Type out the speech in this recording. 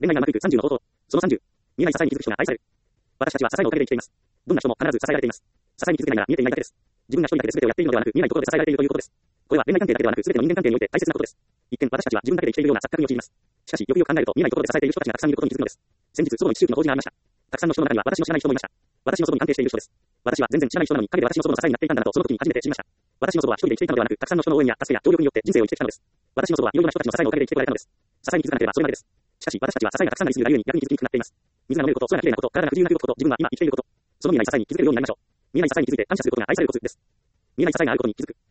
恋愛がうまくいく30の方法。その30。見えない支えに気づく人が愛される。私たちは支えのおかげで生きています。どんな人も必ず支えられています。支えに気づけないなら見えていないだけです。自分が一人だけで全てをやっているのではなく、見えないところで支えられているということです。これは恋愛関係だけではなく、全ての人間関係において大切なことです。一見、私たちは自分だけで生きているような錯覚に陥ります。しかし、よくよく考えると、見えないところで支えている人たちがたくさんいることに気づくのです。先日、祖母の一周期の法事がありました。たくさんの人の中には私の知らない人もいました。私の祖母に関係している人です。私は全然知らない人なのに、陰で私の祖母の支えになっていたんだなと、その時に初めて知りました。私の祖母は一人で生きていたのではなく、たくさんの人の応援や助けや協力によって人生を生きてきたのです。私の祖母はいろいろな人たちの支えのおかげで生きてこられたのです。支えに気づかなければそれまでです。しかし、私たちは支えがたくさんなりすぎるがゆえに逆に気づきにくくなっています。水が飲めること、空が綺麗なこと、体が不自由なこと、自分は今生きていること。その見えない支えに気づけるようになりましょう。見えない支えに気づいて感謝することが愛されるコツです。見えない支えがあることに気づく。